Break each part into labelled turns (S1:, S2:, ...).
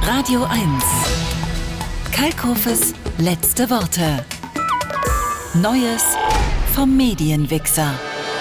S1: Radio 1. Kalkhofes letzte Worte. Neues vom Medienwichser.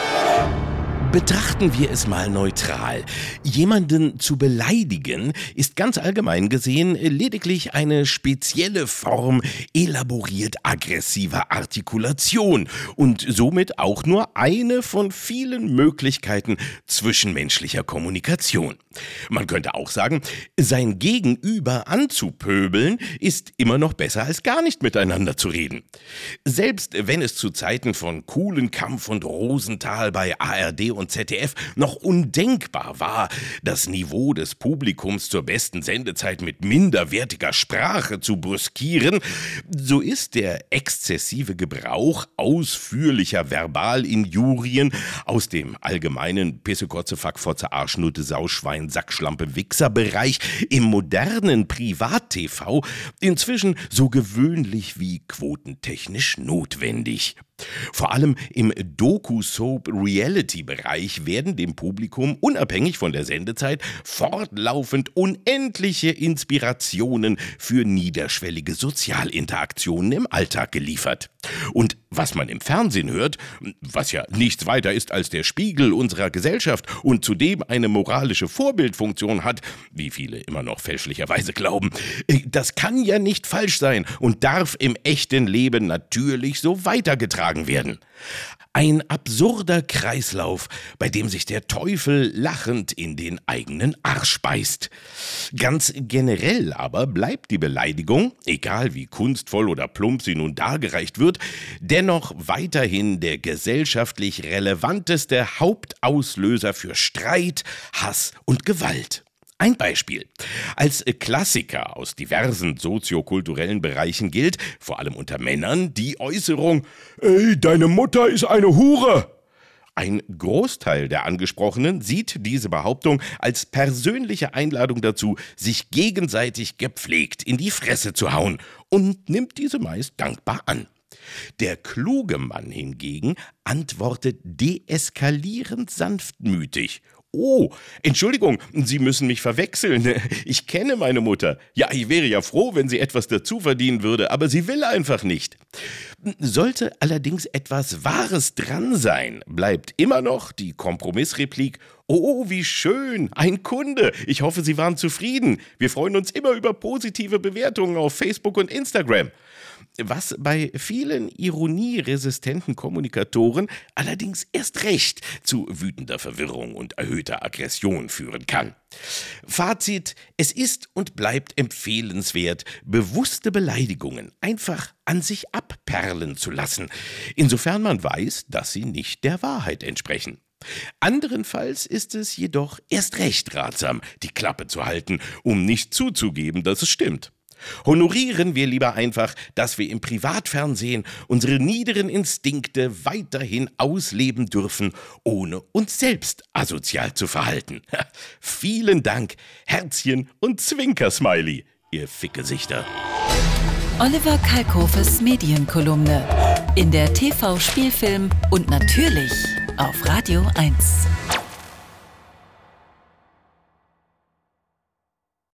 S2: Betrachten wir es mal neutral. Jemanden zu beleidigen ist ganz allgemein gesehen lediglich eine spezielle Form elaboriert aggressiver Artikulation und somit auch nur eine von vielen Möglichkeiten zwischenmenschlicher Kommunikation. Man könnte auch sagen, sein Gegenüber anzupöbeln ist immer noch besser als gar nicht miteinander zu reden. Selbst wenn es zu Zeiten von Kulenkampff und Rosenthal bei ARD und ZDF noch undenkbar war, das Niveau des Publikums zur besten Sendezeit mit minderwertiger Sprache zu brüskieren, so ist der exzessive Gebrauch ausführlicher Verbalinjurien aus dem allgemeinen Pisse, Kotze, Fuck, Fotze, Arsch, Nutte, Sau, Schwein, Sack, Schlampe, Wichser-Bereich im modernen Privat-TV inzwischen so gewöhnlich wie quotentechnisch notwendig. Vor allem im Doku-Soap-Reality-Bereich werden dem Publikum unabhängig von der Sendezeit fortlaufend unendliche Inspirationen für niederschwellige Sozialinteraktionen im Alltag geliefert. Und was man im Fernsehen hört, was ja nichts weiter ist als der Spiegel unserer Gesellschaft und zudem eine moralische Vorbildfunktion hat, wie viele immer noch fälschlicherweise glauben, das kann ja nicht falsch sein und darf im echten Leben natürlich so weitergetragen werden. Ein absurder Kreislauf, bei dem sich der Teufel lachend in den eigenen Arsch beißt. Ganz generell aber bleibt die Beleidigung, egal wie kunstvoll oder plump sie nun dargereicht wird, dennoch weiterhin der gesellschaftlich relevanteste Hauptauslöser für Streit, Hass und Gewalt. Ein Beispiel. Als Klassiker aus diversen soziokulturellen Bereichen gilt, vor allem unter Männern, die Äußerung: »Ey, deine Mutter ist eine Hure!« Ein Großteil der Angesprochenen sieht diese Behauptung als persönliche Einladung dazu, sich gegenseitig gepflegt in die Fresse zu hauen und nimmt diese meist dankbar an. Der kluge Mann hingegen antwortet deeskalierend sanftmütig: »Oh, Entschuldigung, Sie müssen mich verwechseln. Ich kenne meine Mutter. Ja, ich wäre ja froh, wenn sie etwas dazu verdienen würde, aber sie will einfach nicht.« Sollte allerdings etwas Wahres dran sein, bleibt immer noch die Kompromissreplik: »Oh, wie schön, ein Kunde. Ich hoffe, Sie waren zufrieden. Wir freuen uns immer über positive Bewertungen auf Facebook und Instagram.« Was bei vielen ironieresistenten Kommunikatoren allerdings erst recht zu wütender Verwirrung und erhöhter Aggression führen kann. Fazit: Es ist und bleibt empfehlenswert, bewusste Beleidigungen einfach an sich abperlen zu lassen, insofern man weiß, dass sie nicht der Wahrheit entsprechen. Anderenfalls ist es jedoch erst recht ratsam, die Klappe zu halten, um nicht zuzugeben, dass es stimmt. Honorieren wir lieber einfach, dass wir im Privatfernsehen unsere niederen Instinkte weiterhin ausleben dürfen, ohne uns selbst asozial zu verhalten. Vielen Dank, Herzchen und Zwinker-Smiley, ihr Fickgesichter.
S1: Oliver Kalkhofes Medienkolumne in der TV-Spielfilm und natürlich auf Radio 1.